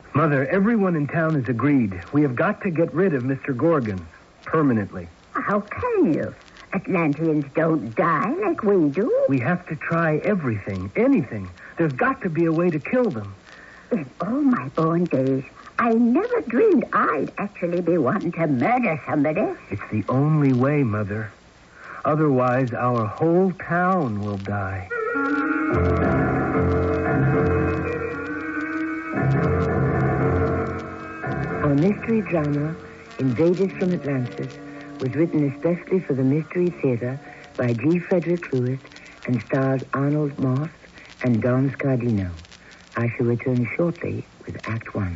Mother, everyone in town has agreed. We have got to get rid of Mr. Gorgon. Permanently. How can you? Atlanteans don't die like we do. We have to try everything, anything. There's got to be a way to kill them. In all my born days, I never dreamed I'd actually be wanting to murder somebody. It's the only way, Mother. Otherwise, our whole town will die. Our mystery drama, Invaders from Atlantis, was written especially for the Mystery Theater by G. Frederick Lewis and stars Arnold Moss and Don Scardino. I shall return shortly with Act One.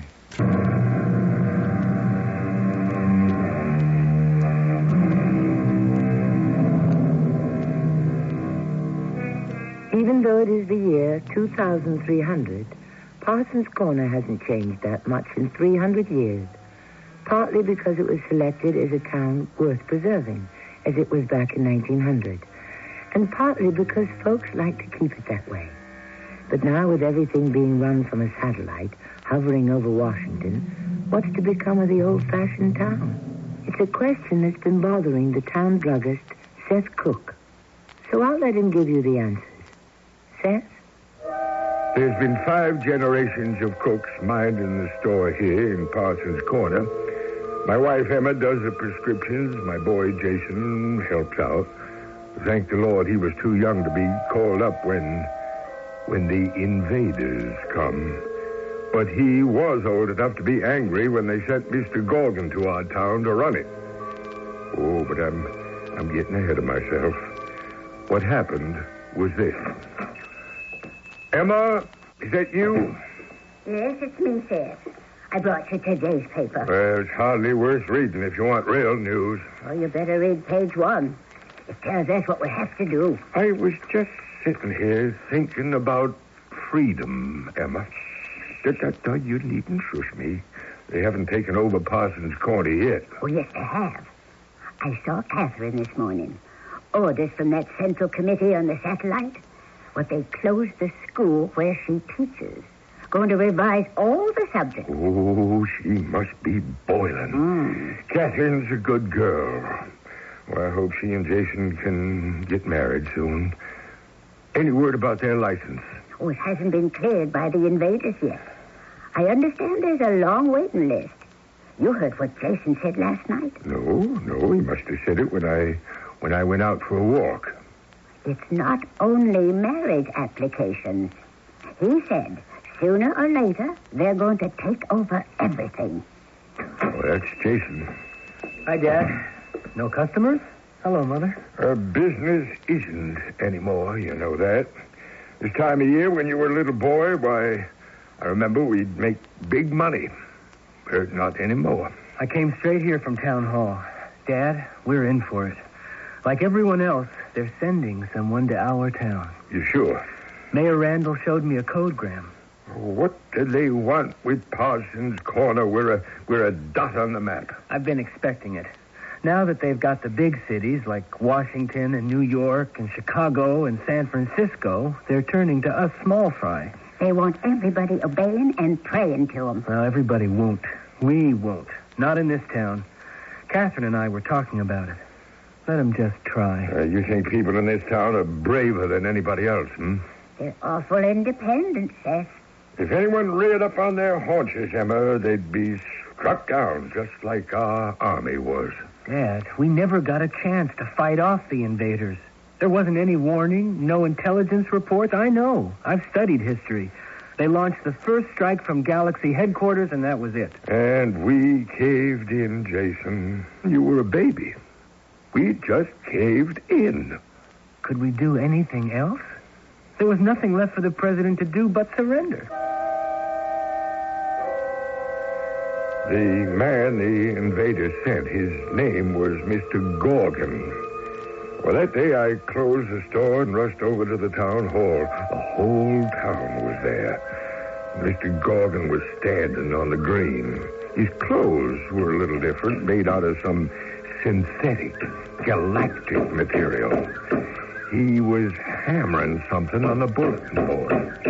Even though it is the year 2300, Parsons Corner hasn't changed that much in 300 years. Partly because it was selected as a town worth preserving, as it was back in 1900. And partly because folks like to keep it that way. But now with everything being run from a satellite, hovering over Washington, what's to become of the old-fashioned town? It's a question that's been bothering the town druggist, Seth Cook. So I'll let him give you the answers. Seth? There's been 5 generations of cooks minding the store here in Parsons Corner. My wife, Emma, does the prescriptions. My boy, Jason, helps out. Thank the Lord he was too young to be called up when the invaders come. But he was old enough to be angry when they sent Mr. Gorgon to our town to run it. Oh, but I'm getting ahead of myself. What happened was this. Emma, is that you? Yes, it's me, Seth. I brought you today's paper. Well, it's hardly worth reading if you want real news. Oh, you better read page 1. It tells us what we have to do. I was just sitting here thinking about freedom, Emma. You needn't shush me. They haven't taken over Parsons Corner yet. Oh, yes, they have. I saw Catherine this morning. Orders from that Central Committee on the satellite. But they closed the school where she teaches. Going to revise all the subjects. Oh, she must be boiling. Catherine's a good girl. Well, I hope she and Jason can get married soon. Any word about their license? Oh, it hasn't been cleared by the invaders yet. I understand there's a long waiting list. You heard what Jason said last night? No, he must have said it when I went out for a walk. It's not only marriage applications. He said sooner or later they're going to take over everything. Oh, that's Jason. Hi, Dad. No customers? Hello, Mother. Business isn't anymore, you know that. This time of year when you were a little boy, why, I remember we'd make big money. But not anymore. I came straight here from town hall. Dad, we're in for it. Like everyone else, they're sending someone to our town. You sure? Mayor Randall showed me a codegram. What do they want with Parsons Corner? We're a dot on the map. I've been expecting it. Now that they've got the big cities like Washington and New York and Chicago and San Francisco, they're turning to us small fry. They want everybody obeying and praying to them. Well, everybody won't. We won't. Not in this town. Catherine and I were talking about it. Let them just try. You think people in this town are braver than anybody else, They're awful independent, Seth. If anyone reared up on their haunches, Emma, they'd be struck down just like our army was. Dad, we never got a chance to fight off the invaders. There wasn't any warning, no intelligence reports. I know. I've studied history. They launched the first strike from Galaxy headquarters, and that was it. And we caved in, Jason. You were a baby. We just caved in. Could we do anything else? There was nothing left for the president to do but surrender. The man the invaders sent, his name was Mr. Gorgon. Well, that day I closed the store and rushed over to the town hall. The whole town was there. Mr. Gorgon was standing on the green. His clothes were a little different, made out of some synthetic, galactic material. He was hammering something on the bulletin board.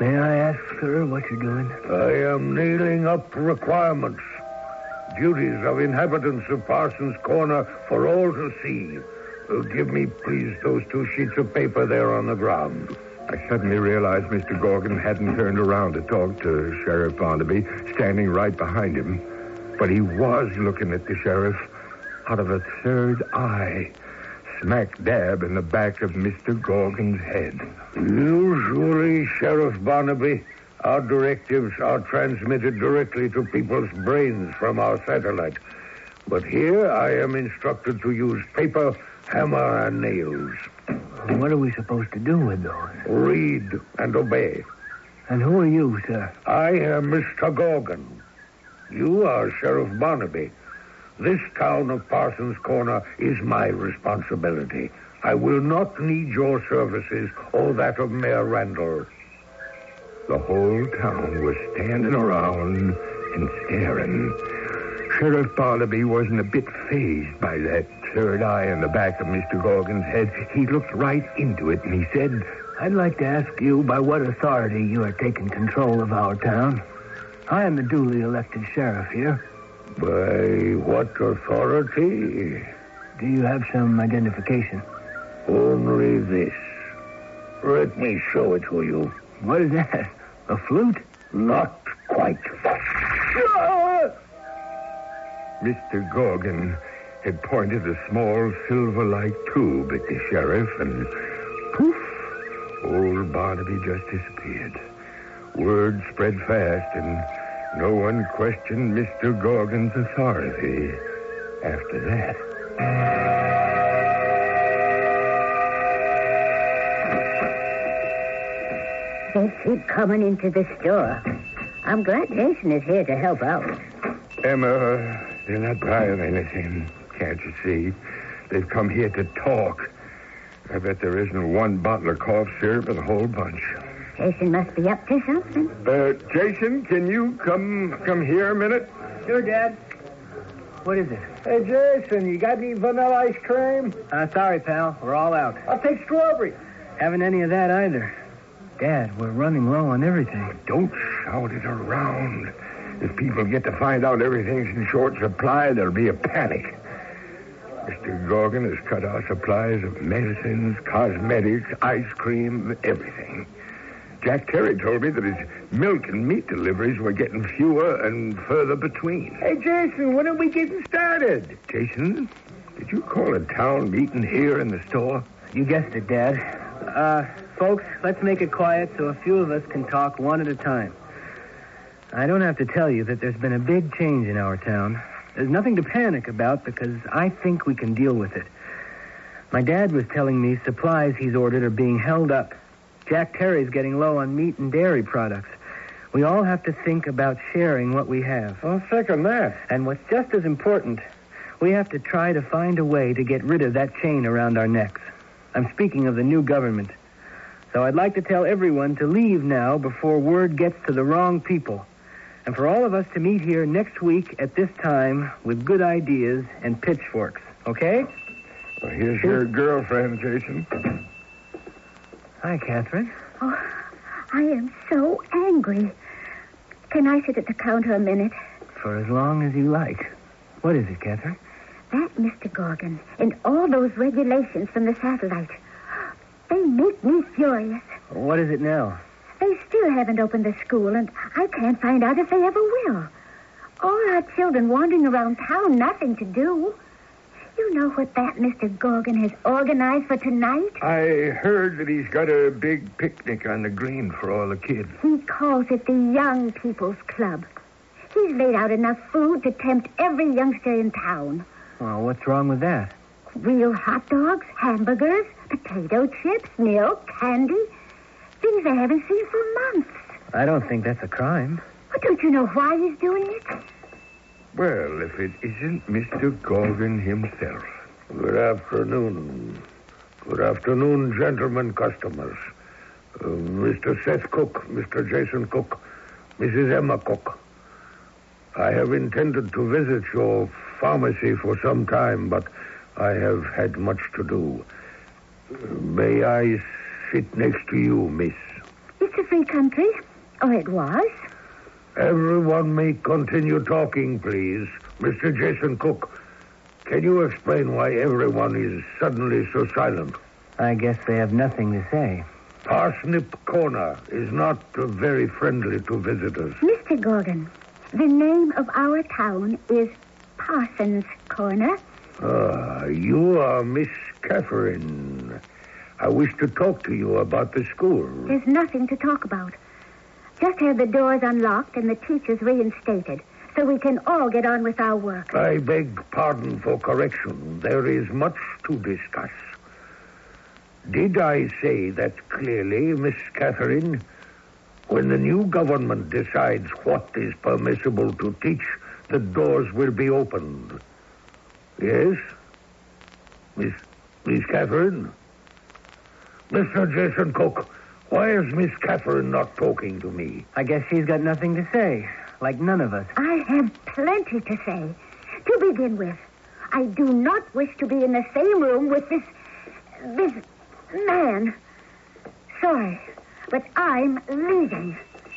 May I ask, sir, what you're doing? I am nailing up requirements, duties of inhabitants of Parsons Corner for all to see. Give me, please, those 2 sheets of paper there on the ground. I suddenly realized Mr. Gorgon hadn't turned around to talk to Sheriff Barnaby, standing right behind him. But he was looking at the sheriff out of a third eye, smack dab in the back of Mr. Gorgon's head. Usually, Sheriff Barnaby, our directives are transmitted directly to people's brains from our satellite. But here I am instructed to use paper, hammer, and nails. What are we supposed to do with those? Read and obey. And who are you, sir? I am Mr. Gorgon. You are Sheriff Barnaby. This town of Parsons Corner is my responsibility. I will not need your services or that of Mayor Randall. The whole town was standing around and staring. Sheriff Barnaby wasn't a bit fazed by that third eye in the back of Mr. Gorgon's head. He looked right into it, and he said, I'd like to ask you by what authority you are taking control of our town. I am the duly elected sheriff here. By what authority? Do you have some identification? Only this. Let me show it to you. What is that? A flute? Not quite. Mr. Gorgon had pointed a small silver-like tube at the sheriff, and poof, old Barnaby just disappeared. Word spread fast, and no one questioned Mr. Gorgon's authority after that. They keep coming into the store. I'm glad Jason is here to help out. Emma, they're not buying anything, can't you see? They've come here to talk. I bet there isn't one bottle of cough syrup in the whole bunch. Jason must be up to something. Jason, can you come here a minute? Sure, Dad. What is it? Hey, Jason, you got any vanilla ice cream? Sorry, pal. We're all out. I'll take strawberry. Haven't any of that either. Dad, we're running low on everything. Don't shout it around. If people get to find out everything's in short supply, there'll be a panic. Mr. Gorgon has cut our supplies of medicines, cosmetics, ice cream, everything. Jack Terry told me that his milk and meat deliveries were getting fewer and further between. Hey, Jason, when are we getting started? Jason, did you call a town meeting here in the store? You guessed it, Dad. Folks, let's make it quiet so a few of us can talk one at a time. I don't have to tell you that there's been a big change in our town. There's nothing to panic about because I think we can deal with it. My dad was telling me supplies he's ordered are being held up. Jack Terry's getting low on meat and dairy products. We all have to think about sharing what we have. I'll second that. And what's just as important, we have to try to find a way to get rid of that chain around our necks. I'm speaking of the new government. So I'd like to tell everyone to leave now before word gets to the wrong people. And for all of us to meet here next week at this time with good ideas and pitchforks. Okay? Well, here's your girlfriend, Jason. Hi, Catherine. Oh, I am so angry. Can I sit at the counter a minute? For as long as you like. What is it, Catherine? That Mr. Gorgon and all those regulations from the satellite, they make me furious. What is it now? They still haven't opened the school, and I can't find out if they ever will. All our children wandering around town, nothing to do. You know what that Mr. Gorgon has organized for tonight? I heard that he's got a big picnic on the green for all the kids. He calls it the Young People's Club. He's laid out enough food to tempt every youngster in town. Well, what's wrong with that? Real hot dogs, hamburgers, potato chips, milk, candy. Things I haven't seen for months. I don't think that's a crime. But don't you know why he's doing it? Well, if it isn't Mr. Gorgon himself. Good afternoon. Good afternoon, gentlemen customers. Mr. Seth Cook, Mr. Jason Cook, Mrs. Emma Cook. I have intended to visit your pharmacy for some time, but I have had much to do. May I sit next to you, miss? Is It's a free country. Or it was. Everyone may continue talking, please. Mr. Jason Cook, can you explain why everyone is suddenly so silent? I guess they have nothing to say. Parsnip Corner is not very friendly to visitors. Mr. Gorgon, the name of our town is Parsons Corner. You are Miss Catherine. I wish to talk to you about the school. There's nothing to talk about. Just have the doors unlocked and the teachers reinstated so we can all get on with our work. I beg pardon for correction. There is much to discuss. Did I say that clearly, Miss Catherine? When the new government decides what is permissible to teach, the doors will be opened. Yes? Miss Catherine? Mr. Jason Cook, why is Miss Catherine not talking to me? I guess she's got nothing to say, like none of us. I have plenty to say. To begin with, I do not wish to be in the same room with this man. Sorry, but I'm leaving.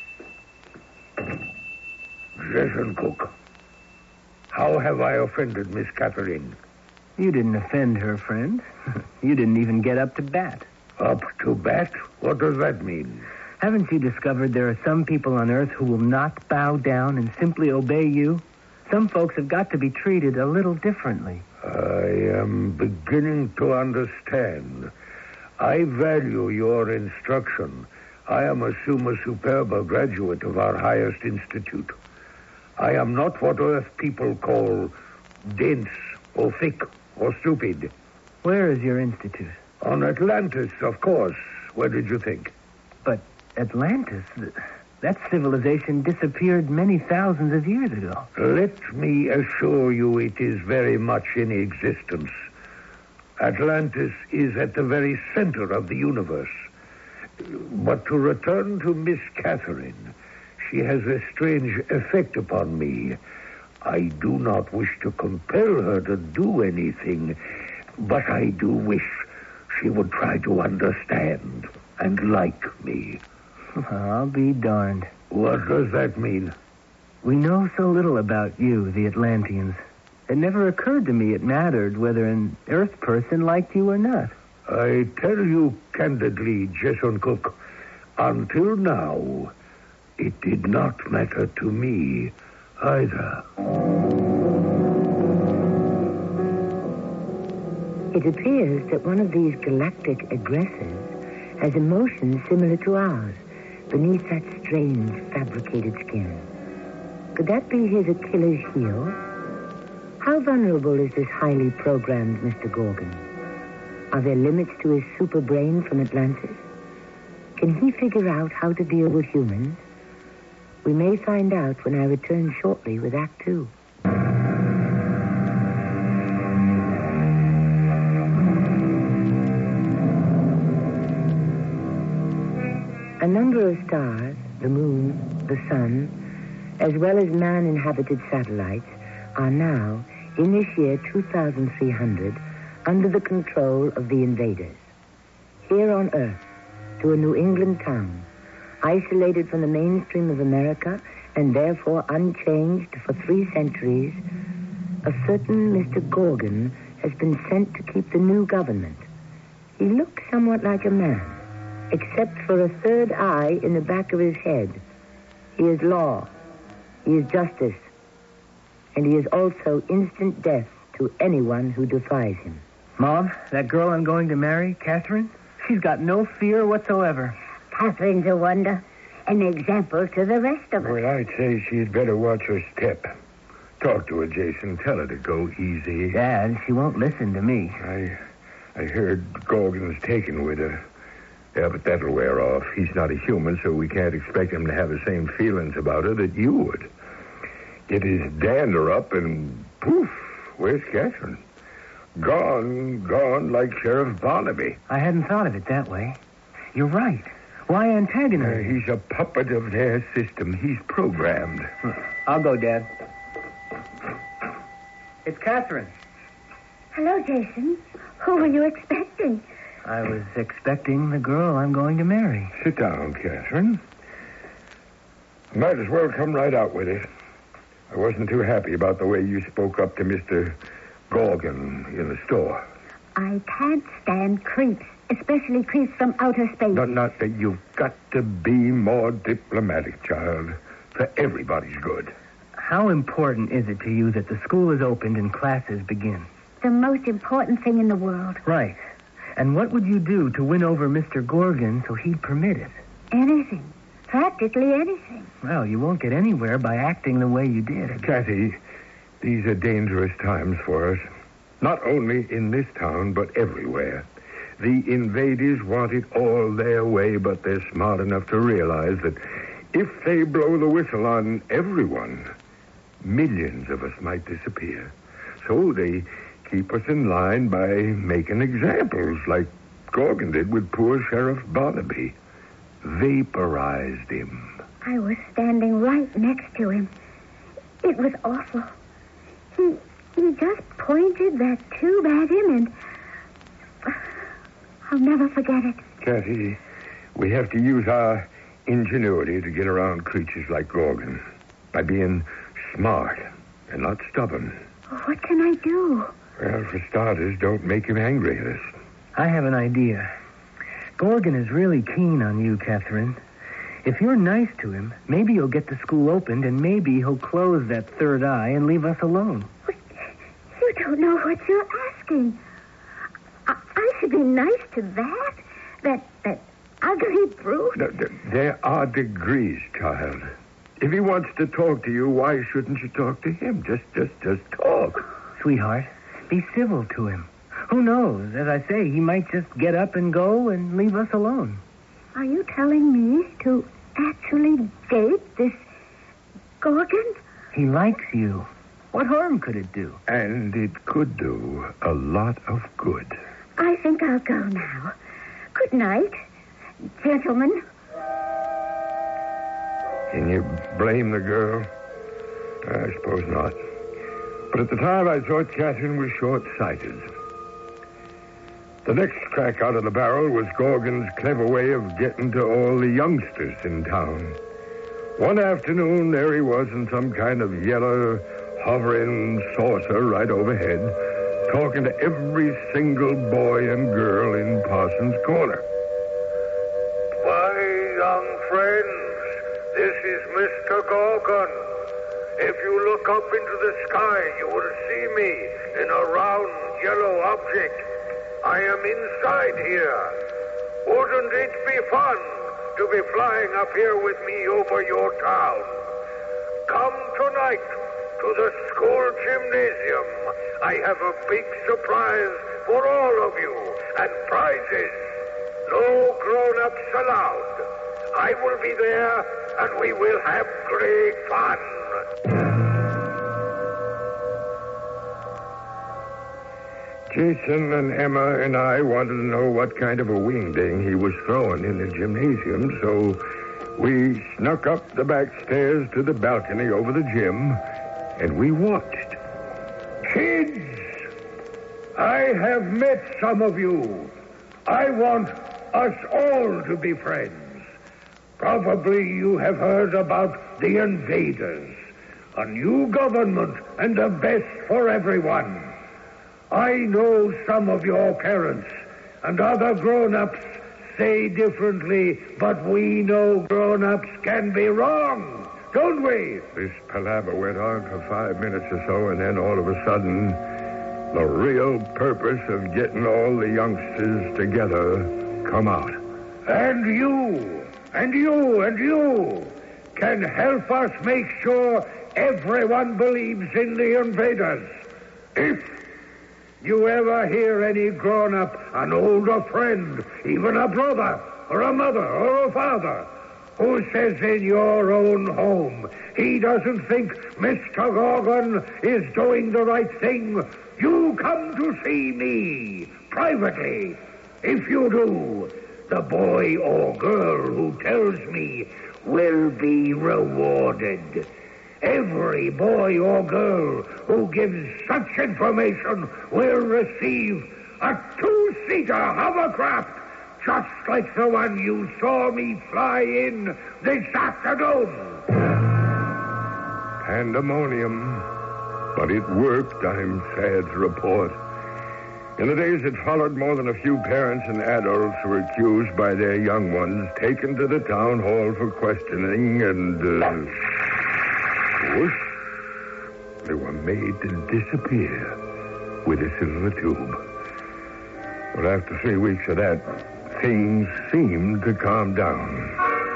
Jason Cook, how have I offended Miss Catherine? You didn't offend her, friend. You didn't even get up to bat. Up to bat? What does that mean? Haven't you discovered there are some people on Earth who will not bow down and simply obey you? Some folks have got to be treated a little differently. I am beginning to understand. I value your instruction. I am a summa superba graduate of our highest institute. I am not what Earth people call dense or thick or stupid. Where is your institute? On Atlantis, of course. Where did you think? But Atlantis, that civilization disappeared many thousands of years ago. Let me assure you it is very much in existence. Atlantis is at the very center of the universe. But to return to Miss Catherine, she has a strange effect upon me. I do not wish to compel her to do anything, but I do wish she would try to understand and like me. I'll be darned. What does that mean? We know so little about you, the Atlanteans. It never occurred to me it mattered whether an Earth person liked you or not. I tell you candidly, Jason Cook, until now, it did not matter to me either. It appears that one of these galactic aggressors has emotions similar to ours beneath that strange fabricated skin. Could that be his Achilles heel? How vulnerable is this highly programmed Mr. Gorgon? Are there limits to his super brain from Atlantis? Can he figure out how to deal with humans? We may find out when I return shortly with Act 2. A number of stars, the moon, the sun, as well as man-inhabited satellites, are now, in this year 2300, under the control of the invaders. Here on Earth, to a New England town, isolated from the mainstream of America and therefore unchanged for 3 centuries, a certain Mr. Gorgon has been sent to keep the new government. He looks somewhat like a man, except for a third eye in the back of his head. He is law, he is justice, and he is also instant death to anyone who defies him. Mom, that girl I'm going to marry, Catherine, she's got no fear whatsoever. Catherine's a wonder, an example to the rest of us. Well, I'd say she'd better watch her step. Talk to her, Jason. Tell her to go easy. Dad, she won't listen to me. I heard Gorgon's taken with her. Yeah, but that'll wear off. He's not a human, so we can't expect him to have the same feelings about her that you would. Get his dander up and poof, where's Catherine? Gone like Sheriff Barnaby. I hadn't thought of it that way. You're right. Why antagonize? He's a puppet of their system. He's programmed. I'll go, Dad. It's Catherine. Hello, Jason. Who were you expecting? I was expecting the girl I'm going to marry. Sit down, Catherine. Might as well come right out with it. I wasn't too happy about the way you spoke up to Mr. Gorgon in the store. I can't stand creeps, especially creeps from outer space. Not that you've got to be more diplomatic, child. For everybody's good. How important is it to you that the school is opened and classes begin? The most important thing in the world. Right. And what would you do to win over Mr. Gorgon so he'd permit it? Anything. Practically anything. Well, you won't get anywhere by acting the way you did. Kathy, these are dangerous times for us. Not only in this town, but everywhere. The invaders want it all their way, but they're smart enough to realize that if they blow the whistle on everyone, millions of us might disappear. So they keep us in line by making examples, like Gorgon did with poor Sheriff Barnaby. Vaporized him. I was standing right next to him. It was awful. He just pointed that tube at him, and I'll never forget it. Kathy, we have to use our ingenuity to get around creatures like Gorgon by being smart and not stubborn. What can I do? Well, for starters, don't make him angry at us. I have an idea. Gorgon is really keen on you, Catherine. If you're nice to him, maybe you'll get the school opened, and maybe he'll close that third eye and leave us alone. You don't know what you're asking. I should be nice to that ugly brute. There are degrees, child. If he wants to talk to you, why shouldn't you talk to him? Just talk. Sweetheart, be civil to him. Who knows? As I say, he might just get up and go and leave us alone. Are you telling me to actually date this Gorgon? He likes you. What harm could it do? And it could do a lot of good. I think I'll go now. Good night, gentlemen. Can you blame the girl? I suppose not. But at the time, I thought Catherine was short-sighted. The next crack out of the barrel was Gorgon's clever way of getting to all the youngsters in town. One afternoon, there he was in some kind of yellow, hovering saucer right overhead, talking to every single boy and girl in Parsons Corner. My young friends, this is Mr. Gorgon. If you look up into the sky, you will see me in a round yellow object. I am inside here. Wouldn't it be fun to be flying up here with me over your town? Come tonight to the school gymnasium. I have a big surprise for all of you and prizes. No grown-ups allowed. I will be there and we will have great fun. Jason and Emma and I wanted to know what kind of a wingding he was throwing in the gymnasium, so we snuck up the back stairs to the balcony over the gym, and we watched. Kids, I have met some of you. I want us all to be friends. Probably you have heard about the invaders, a new government and the best for everyone. I know some of your parents and other grown-ups say differently, but we know grown-ups can be wrong, don't we? This palaver went on for 5 minutes or so, and then all of a sudden, the real purpose of getting all the youngsters together come out. And you can help us make sure everyone believes in the invaders. If you ever hear any grown-up, an older friend, even a brother or a mother or a father, who says in your own home he doesn't think Mr. Gorgon is doing the right thing, you come to see me privately. If you do, the boy or girl who tells me will be rewarded. Every boy or girl who gives such information will receive A two-seater hovercraft, just like the one you saw me fly in this afternoon. Pandemonium. But it worked, I'm sad to report. In the days that followed, more than a few parents and adults were accused by their young ones, taken to the town hall for questioning, and, whoosh, they were made to disappear with a silver tube. But after 3 weeks of that, things seemed to calm down.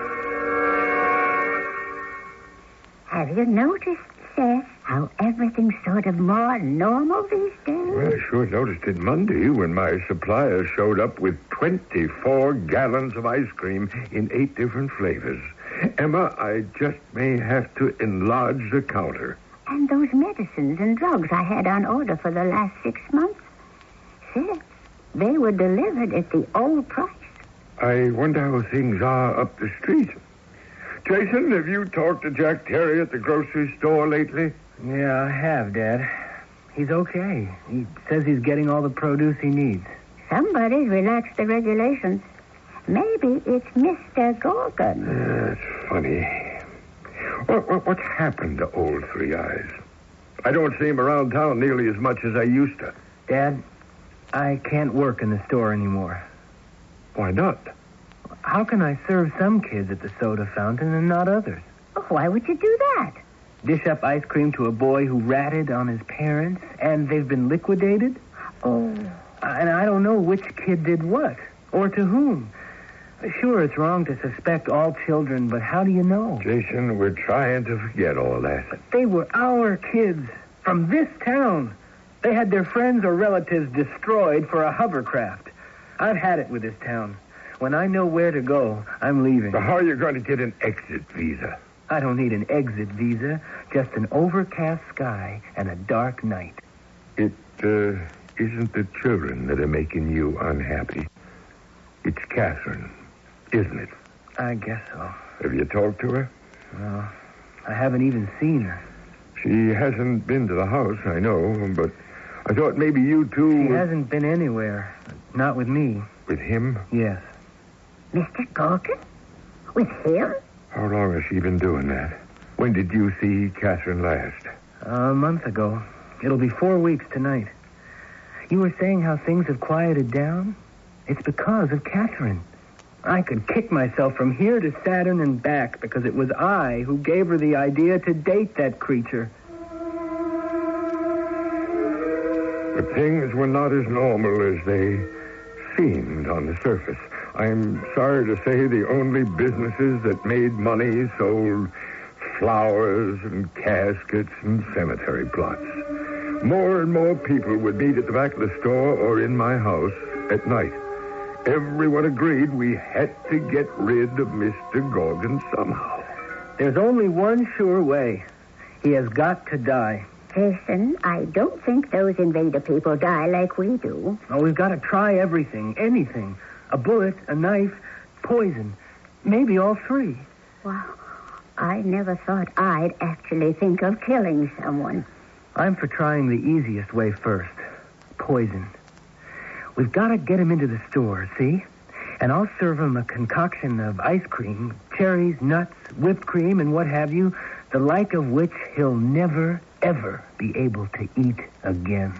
Have you noticed, Seth, how everything's sort of more normal these days? Well, I sure noticed it Monday when my supplier showed up with 24 gallons of ice cream in 8 different flavors. Emma, I just may have to enlarge the counter. And those medicines and drugs I had on order for the last 6 months, Seth, they were delivered at the old price. I wonder how things are up the street. Jason, have you talked to Jack Terry at the grocery store lately? Yeah, I have, Dad. He's okay. He says he's getting all the produce he needs. Somebody's relaxed the regulations. Maybe it's Mr. Gorgon. That's funny. What's happened to old Three Eyes? I don't see him around town nearly as much as I used to. Dad, I can't work in the store anymore. Why not? How can I serve some kids at the soda fountain and not others? Why would you do that? Dish up ice cream to a boy who ratted on his parents, and they've been liquidated? Oh. And I don't know which kid did what, or to whom. Sure, it's wrong to suspect all children, but how do you know? Jason, we're trying to forget all that. They were our kids, from this town. They had their friends or relatives destroyed for a hovercraft. I've had it with this town. When I know where to go, I'm leaving. How are you going to get an exit visa? I don't need an exit visa, just an overcast sky and a dark night. It isn't the children that are making you unhappy. It's Catherine, isn't it? I guess so. Have you talked to her? No, I haven't even seen her. She hasn't been to the house, I know, but I thought maybe you two... She hasn't been anywhere. Not with me. With him? Yes. Mr. Gorgon? With him? How long has she been doing that? When did you see Catherine last? A month ago. It'll be 4 weeks tonight. You were saying how things have quieted down? It's because of Catherine. I could kick myself from here to Saturn and back because it was I who gave her the idea to date that creature. But things were not as normal as they seemed on the surface. I'm sorry to say the only businesses that made money sold flowers and caskets and cemetery plots. More and more people would meet at the back of the store or in my house at night. Everyone agreed we had to get rid of Mr. Gorgon somehow. There's only one sure way. He has got to die. Jason, I don't think those invader people die like we do. Oh, we've got to try everything, anything. A bullet, a knife, poison. Maybe all three. Wow. I never thought I'd actually think of killing someone. I'm for trying the easiest way first. Poison. We've got to get him into the store, see? And I'll serve him a concoction of ice cream, cherries, nuts, whipped cream, and what have you, the like of which he'll never, ever be able to eat again.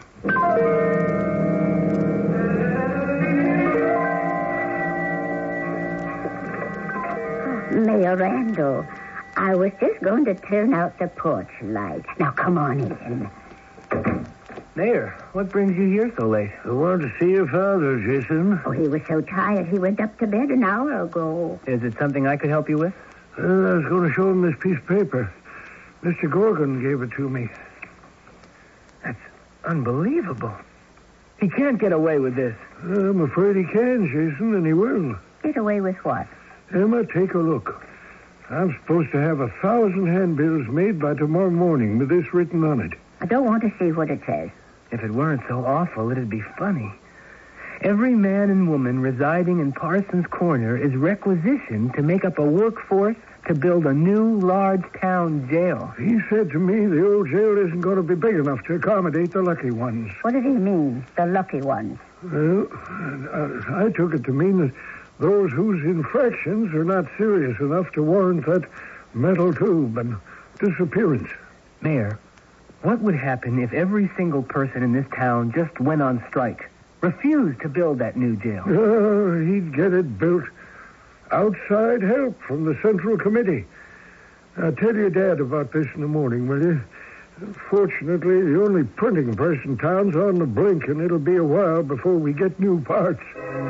Mayor Randall, I was just going to turn out the porch light. Now, come on in. Mayor, what brings you here so late? I want to see your father, Jason. Oh, he was so tired he went up to bed an hour ago. Is it something I could help you with? I was going to show him this piece of paper. Mr. Gorgon gave it to me. That's unbelievable. He can't get away with this. I'm afraid he can, Jason, and he will. Get away with what? Emma, take a look. I'm supposed to have 1,000 handbills made by tomorrow morning with this written on it. I don't want to see what it says. If it weren't so awful, it'd be funny. Every man and woman residing in Parsons Corner is requisitioned to make up a workforce to build a new large town jail. He said to me the old jail isn't going to be big enough to accommodate the lucky ones. What did he mean, the lucky ones? Well, I took it to mean that those whose infractions are not serious enough to warrant that metal tube and disappearance. Mayor, what would happen if every single person in this town just went on strike, refused to build that new jail? He'd get it built. Outside help from the Central Committee. I'll tell your Dad about this in the morning, will you? Fortunately, the only printing press in town's on the blink, and it'll be a while before we get new parts.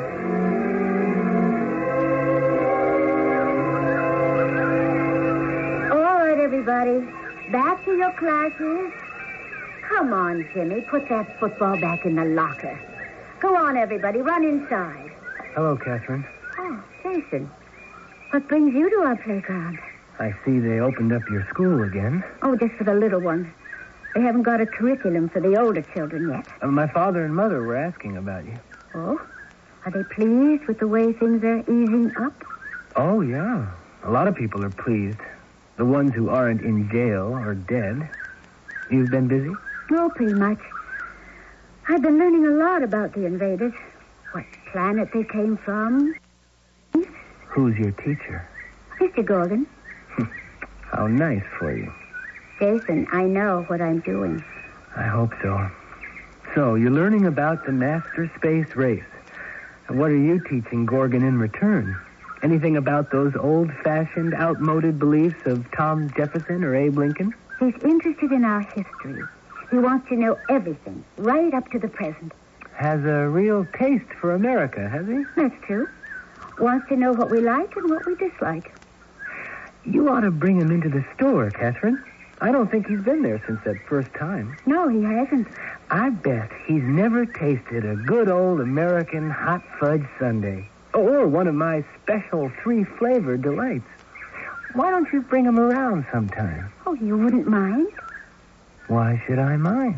All right, everybody. Back to your classes. Come on, Jimmy. Put that football back in the locker. Go on, everybody. Run inside. Hello, Catherine. Oh, Jason. What brings you to our playground? I see they opened up your school again. Oh, just for the little ones. They haven't got a curriculum for the older children yet. My father and mother were asking about you. Oh? Are they pleased with the way things are easing up? Oh, yeah. A lot of people are pleased. The ones who aren't in jail or dead. You've been busy? No, pretty much. I've been learning a lot about the invaders. What planet they came from. Who's your teacher? Mr. Gorgon. How nice for you. Jason, I know what I'm doing. I hope so. So, you're learning about the master space race. And what are you teaching Gorgon in return? Anything about those old-fashioned, outmoded beliefs of Tom Jefferson or Abe Lincoln? He's interested in our history. He wants to know everything, right up to the present. Has a real taste for America, has he? That's true. Wants to know what we like and what we dislike. You ought to bring him into the store, Catherine. I don't think he's been there since that first time. No, he hasn't. I bet he's never tasted a good old American hot fudge sundae. Or one of my special 3-flavored delights. Why don't you bring him around sometime? Oh, you wouldn't mind? Why should I mind?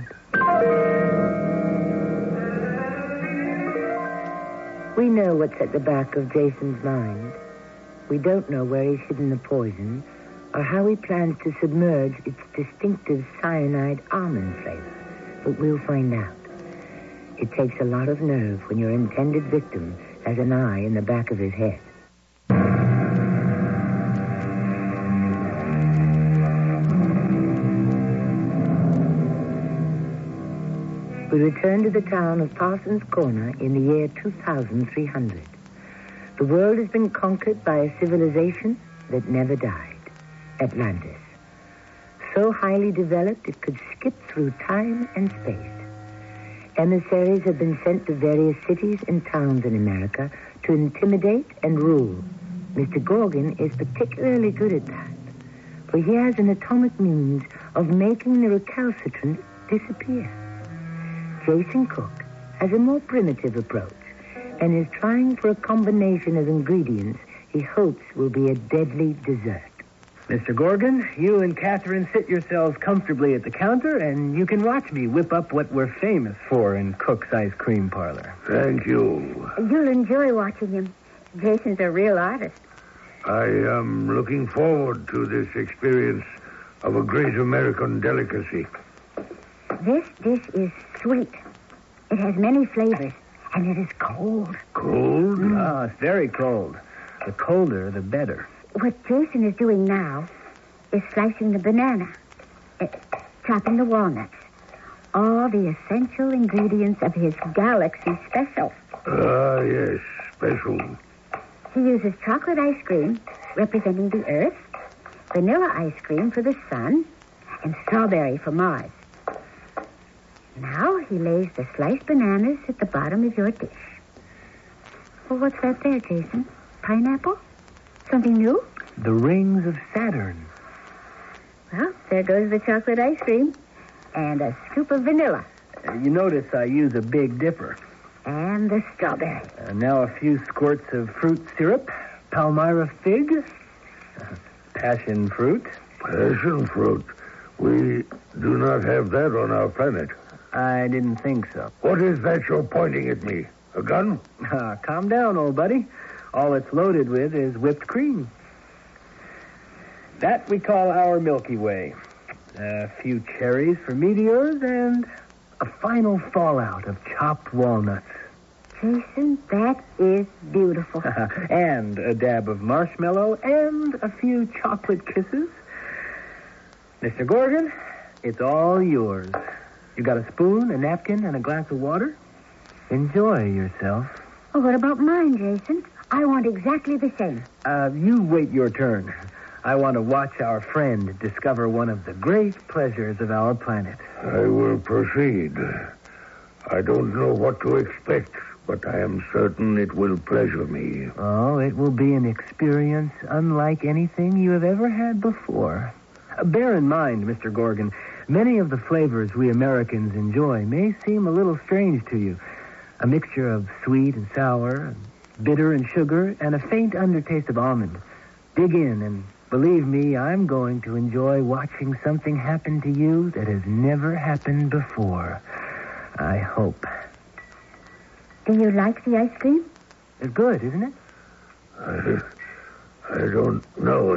We know what's at the back of Jason's mind. We don't know where he's hidden the poison or how he plans to submerge its distinctive cyanide almond flavor. But we'll find out. It takes a lot of nerve when your intended victim has an eye in the back of his head. We return to the town of Parsons Corner in the year 2300. The world has been conquered by a civilization that never died, Atlantis. So highly developed it could skip through time and space. Emissaries have been sent to various cities and towns in America to intimidate and rule. Mr. Gorgon is particularly good at that, for he has an atomic means of making the recalcitrant disappear. Jason Cook has a more primitive approach and is trying for a combination of ingredients he hopes will be a deadly dessert. Mr. Gorgon, you and Catherine sit yourselves comfortably at the counter, and you can watch me whip up what we're famous for in Cook's Ice Cream Parlor. Thank you. You'll enjoy watching him. Jason's a real artist. I am looking forward to this experience of a great American delicacy. This dish is sweet. It has many flavors, and it is cold. Cold? Ah, it's very cold. The colder, the better. What Jason is doing now is slicing the banana, chopping the walnuts, all the essential ingredients of his Galaxy Special. Ah, yes, special. He uses chocolate ice cream, representing the Earth, vanilla ice cream for the Sun, and strawberry for Mars. Now he lays the sliced bananas at the bottom of your dish. Well, what's that there, Jason? Pineapple? Something new? The rings of Saturn. Well, there goes the chocolate ice cream. And a scoop of vanilla. You notice I use a Big Dipper. And the strawberry. Now a few squirts of fruit syrup, Palmyra fig, passion fruit. Passion fruit. We do not have that on our planet. I didn't think so. What is that you're pointing at me? A gun? Calm down, old buddy. All it's loaded with is whipped cream. That we call our Milky Way. A few cherries for meteors and a final fallout of chopped walnuts. Jason, that is beautiful. And a dab of marshmallow and a few chocolate kisses. Mr. Gorgon, it's all yours. You got a spoon, a napkin, and a glass of water? Enjoy yourself. Oh, what about mine, Jason? I want exactly the same. You wait your turn. I want to watch our friend discover one of the great pleasures of our planet. I will proceed. I don't know what to expect, but I am certain it will pleasure me. Oh, it will be an experience unlike anything you have ever had before. Bear in mind, Mr. Gorgon, many of the flavors we Americans enjoy may seem a little strange to you. A mixture of sweet and sour, bitter and sugar, and a faint undertaste of almond. Dig in, and believe me, I'm going to enjoy watching something happen to you that has never happened before. I hope. Do you like the ice cream? It's good, isn't it? I don't know.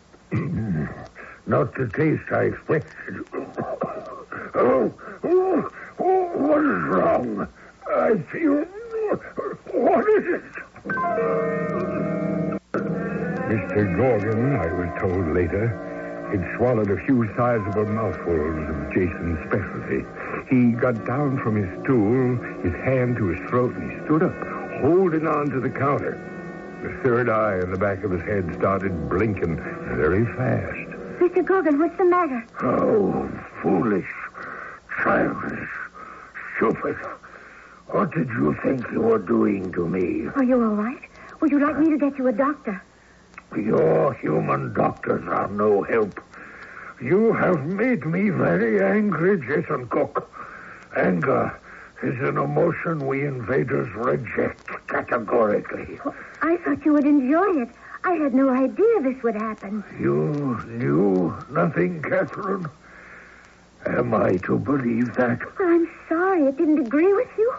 Not the taste I expected. What is wrong? I feel... What is it? Mr. Gorgon, I was told later, had swallowed a few sizable mouthfuls of Jason's specialty. He got down from his stool, his hand to his throat, and he stood up, holding on to the counter. The third eye in the back of his head started blinking very fast. Mr. Gorgon, what's the matter? Oh, foolish, childish, stupid. What did you think you were doing to me? Are you all right? Would you like me to get you a doctor? Your human doctors are no help. You have made me very angry, Jason Cook. Anger is an emotion we invaders reject categorically. Well, I thought you would enjoy it. I had no idea this would happen. You knew nothing, Catherine? Am I to believe that? Well, I'm sorry. It didn't agree with you.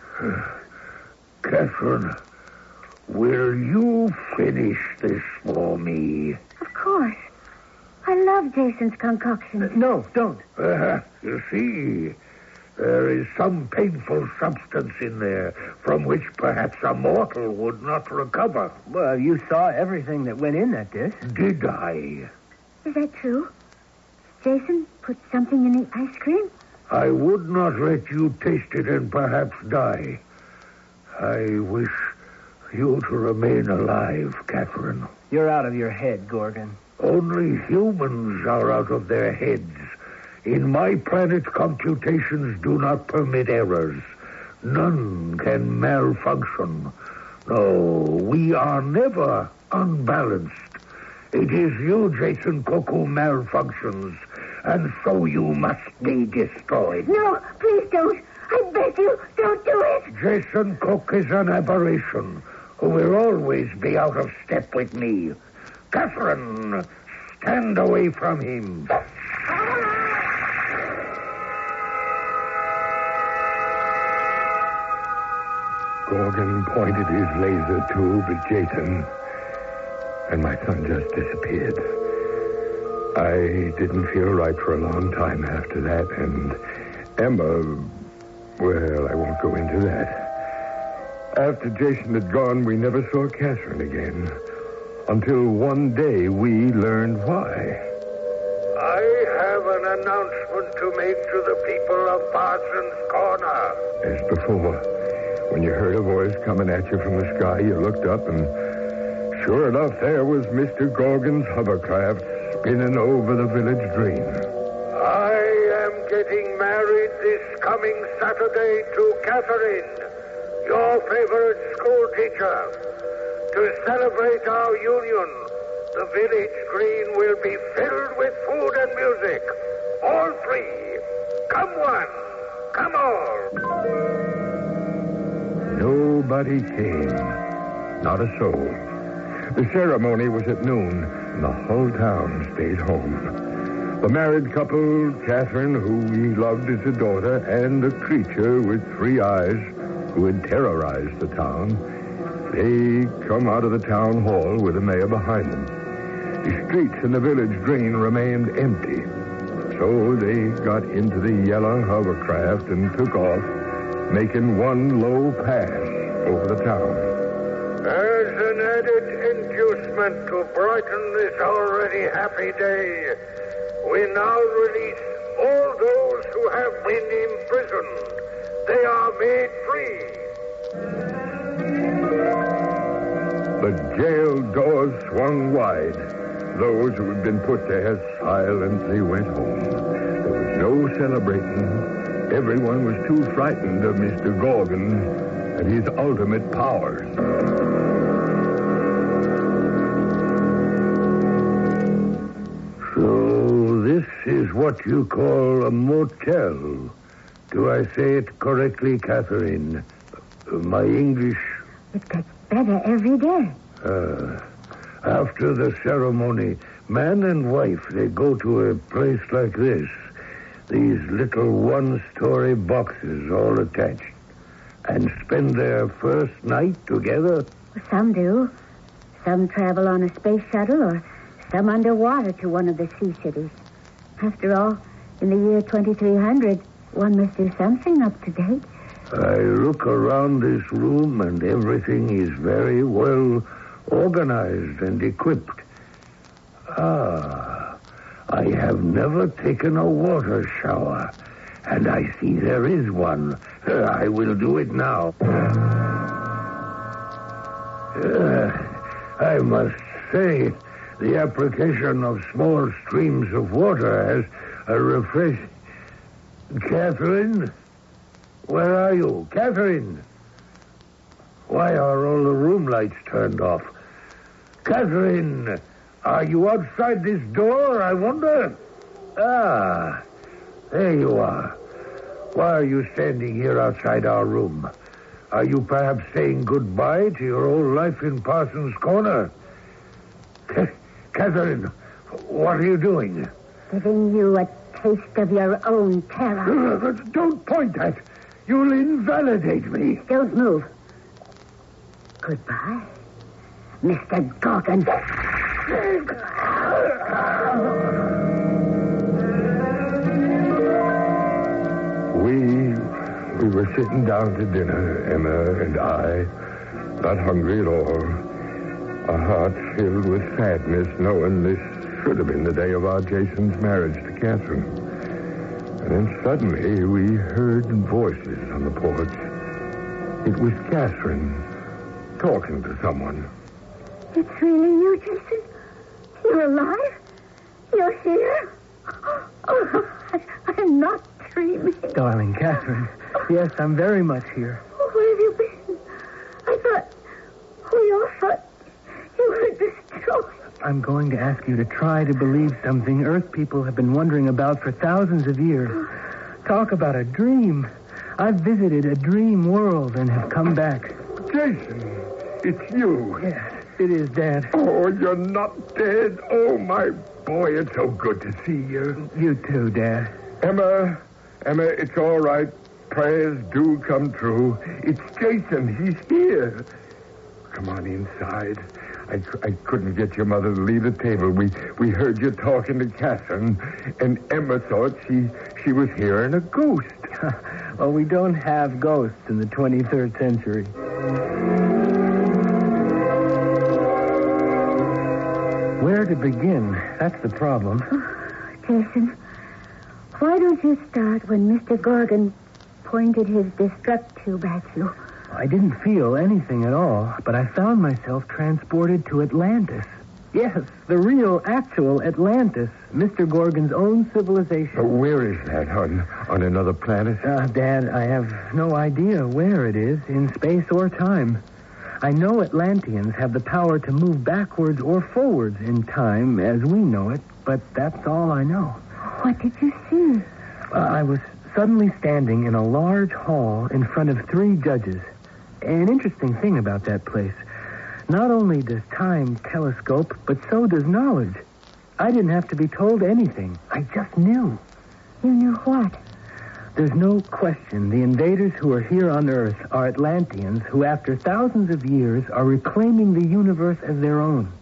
Catherine, will you finish this for me? Of course. I love Jason's concoctions. No, don't. You see, there is some painful substance in there from which perhaps a mortal would not recover. Well, you saw everything that went in that dish. Did I? Is that true? Jason put something in the ice cream? I would not let you taste it and perhaps die. I wish you to remain alive, Catherine. You're out of your head, Gorgon. Only humans are out of their heads. In my planet's computations do not permit errors. None can malfunction. No, we are never unbalanced. It is you, Jason Cook, who malfunctions, and so you must be destroyed. No, please don't. I beg you, don't do it. Jason Cook is an aberration who will always be out of step with me. Catherine, stand away from him. Gorgon pointed his laser tube at Jason, and my son just disappeared. I didn't feel right for a long time after that, and Emma, well, I won't go into that. After Jason had gone, we never saw Catherine again, until one day we learned why. I have an announcement to make to the people of Parsons Corner. As before, when you heard a voice coming at you from the sky, you looked up, and sure enough, there was Mr. Gorgon's hovercraft spinning over the village green. I am getting married this coming Saturday to Catherine, your favorite school teacher. To celebrate our union, the village green will be filled with food and music. All three. Come one, come all. Nobody came. Not a soul. The ceremony was at noon, and the whole town stayed home. The married couple, Catherine, who we loved as a daughter, and a creature with 3 eyes who had terrorized the town, they come out of the town hall with the mayor behind them. The streets in the village green remained empty. So they got into the yellow hovercraft and took off, making one low pass over the town. As an added inducement to brighten this already happy day, we now release all those who have been imprisoned. They are made free. The jail doors swung wide. Those who had been put there silently went home. There was no celebrating. Everyone was too frightened of Mr. Gorgon and his ultimate powers. So this is what you call a motel. Do I say it correctly, Catherine? My English... It gets better every day. After the ceremony, man and wife, they go to a place like this. These little one-story boxes all attached. And spend their first night together. Some do. Some travel on a space shuttle or some underwater to one of the sea cities. After all, in the year 2300, one must do something up to date. I look around this room and everything is very well organized and equipped. I have never taken a water shower, and I see there is one. I will do it now. I must say, the application of small streams of water has a refreshing... Catherine? Where are you? Catherine? Why are all the room lights turned off? Catherine, are you outside this door, I wonder? Ah, there you are. Why are you standing here outside our room? Are you perhaps saying goodbye to your old life in Parsons Corner? Catherine, what are you doing? Giving you a taste of your own terror. Don't point that. You'll invalidate me. Don't move. Goodbye, Mr. Gorgon. We were sitting down to dinner, Emma and I, not hungry at all. Our hearts filled with sadness, knowing this should have been the day of our Jason's marriage to Catherine. And then suddenly we heard voices on the porch. It was Catherine talking to someone. It's really you, Jason? You're alive? You're here? Oh, I'm not dreaming. Darling Catherine, yes, I'm very much here. Oh, where have you been? I thought... We all thought you were destroyed. I'm going to ask you to try to believe something Earth people have been wondering about for thousands of years. Talk about a dream. I've visited a dream world and have come back. Jason, it's you. Yes, it is, Dad. Oh, you're not dead. Oh, my boy, it's so good to see you. You too, Dad. Emma, it's all right. Prayers do come true. It's Jason. He's here. Come on inside. I couldn't get your mother to leave the table. We heard you talking to Catherine, and Emma thought she was hearing a ghost. Well, we don't have ghosts in the 23rd century. Where to begin? That's the problem. Jason, why don't you start when Mr. Gorgon pointed his destruct tube at you? I didn't feel anything at all, but I found myself transported to Atlantis. Yes, the real, actual Atlantis, Mr. Gorgon's own civilization. Where is that? On another planet? Dad, I have no idea where it is, in space or time. I know Atlanteans have the power to move backwards or forwards in time as we know it, but that's all I know. What did you see? I was suddenly standing in a large hall in front of 3 judges. An interesting thing about that place. Not only does time telescope, but so does knowledge. I didn't have to be told anything. I just knew. You knew what? There's no question the invaders who are here on Earth are Atlanteans who, after thousands of years, are reclaiming the universe as their own.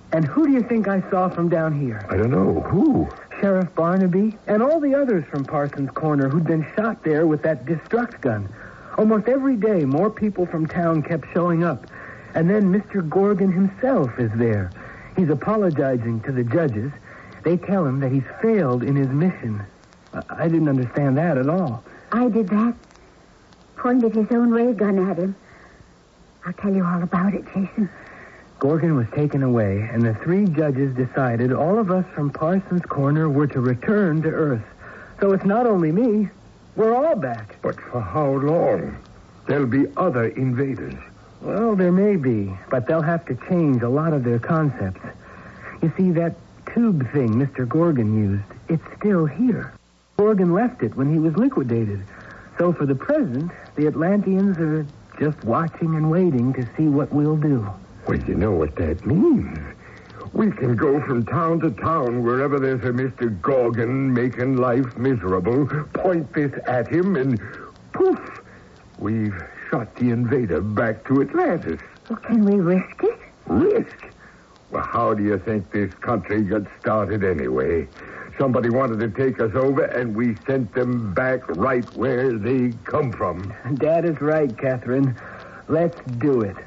And who do you think I saw from down here? I don't know. Who? Sheriff Barnaby and all the others from Parsons Corner who'd been shot there with that destruct gun. Almost every day, more people from town kept showing up. And then Mr. Gorgon himself is there. He's apologizing to the judges. They tell him that he's failed in his mission. I didn't understand that at all. I did that. Pointed his own ray gun at him. I'll tell you all about it, Jason. Gorgon was taken away, and the three judges decided all of us from Parsons Corner were to return to Earth. So it's not only me. We're all back. But for how long? There'll be other invaders. Well, there may be, but they'll have to change a lot of their concepts. You see, that tube thing Mr. Gorgon used, it's still here. Gorgon left it when he was liquidated. So for the present, the Atlanteans are just watching and waiting to see what we'll do. Well, you know what that means. We can go from town to town wherever there's a Mr. Gorgon making life miserable, point this at him, and poof, we've shot the invader back to Atlantis. Well, can we risk it? Risk? Well, how do you think this country got started anyway? Somebody wanted to take us over, and we sent them back right where they come from. Dad is right, Catherine. Let's do it.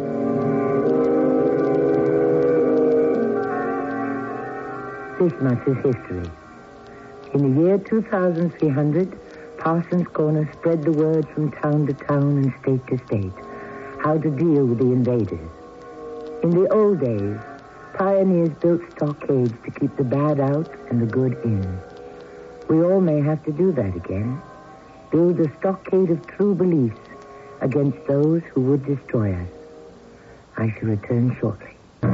This much is history. In the year 2300, Parsons Corner spread the word from town to town and state to state how to deal with the invaders. In the old days, pioneers built stockades to keep the bad out and the good in. We all may have to do that again. Build a stockade of true beliefs against those who would destroy us. I shall return shortly.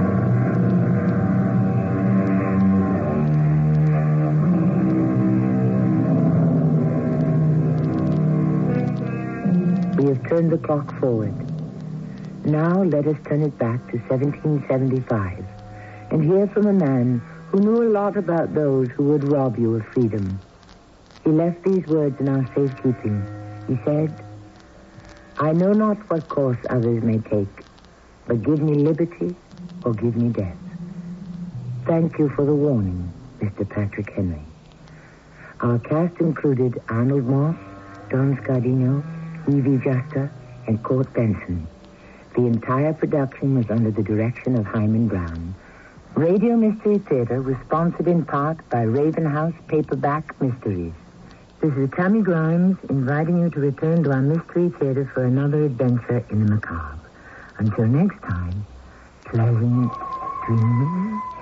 We have turned the clock forward. Now let us turn it back to 1775 and hear from a man who knew a lot about those who would rob you of freedom. He left these words in our safekeeping. He said, "I know not what course others may take, but give me liberty or give me death." Thank you for the warning, Mr. Patrick Henry. Our cast included Arnold Moss, Don Scardino, Evie Juster, and Court Benson. The entire production was under the direction of Hyman Brown. Radio Mystery Theater was sponsored in part by Raven House Paperback Mysteries. This is Tammy Grimes inviting you to return to our Mystery Theater for another adventure in the macabre. Until next time, pleasant dreaming.